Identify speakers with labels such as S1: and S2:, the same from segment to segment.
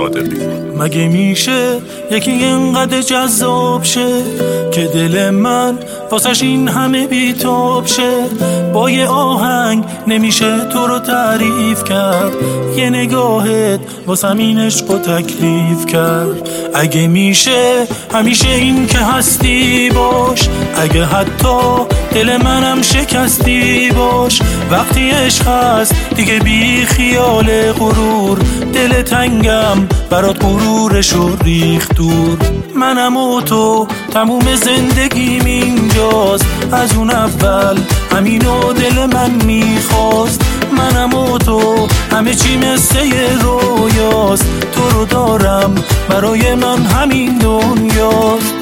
S1: صادقی.
S2: مگه میشه یکی اینقدر جذاب شه که دل من واسش این همه بیتاب شه؟ با یه آهنگ نمیشه تو رو تعریف کرد، یه نگاهت واسم این عشق و تکلیف کرد. اگه میشه همیشه این که هستی باش، اگه حتی دل منم شکستی باش. وقتی عشق هست دیگه بی خیال غرور، دل تنگم برات غرورشو ریخت دور. منم و تو تموم زندگیم اینجاست، از اون اول همینو دل من میخواست. منم و تو همه چی مثل یه رویاست، تو رو دارم برای من همین دنیاست.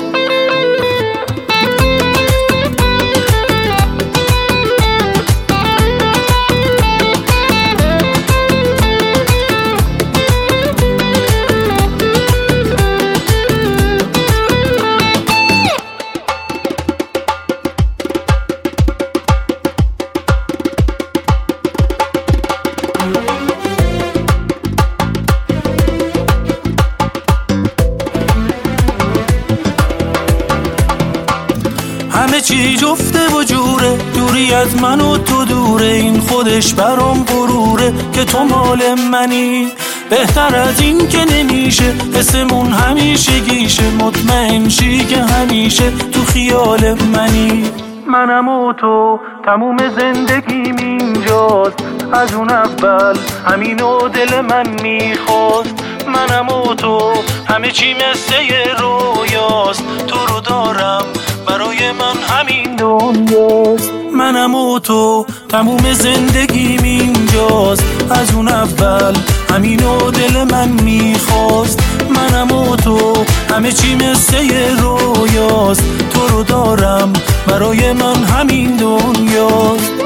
S2: همه چی جفته و جوره، دوری از من و تو دوره. این خودش برام غروره که تو مال منی، بهتر از این که نمیشه. حسمون همیشه گیشه، مطمئن شی که همیشه تو خیال منی. منم و تو تموم زندگیم اینجاست، از اون اول همینو دل من میخواست. منم و تو همه چی مثل یه رویاست، تو رو دارم برای من همین دنیاست. منم و تو تموم زندگیم اینجاست، از اون اول همینو دل من میخواست. منم و تو همه چی مثل یه رویاست، تو رو دارم برای من همین دنیاست.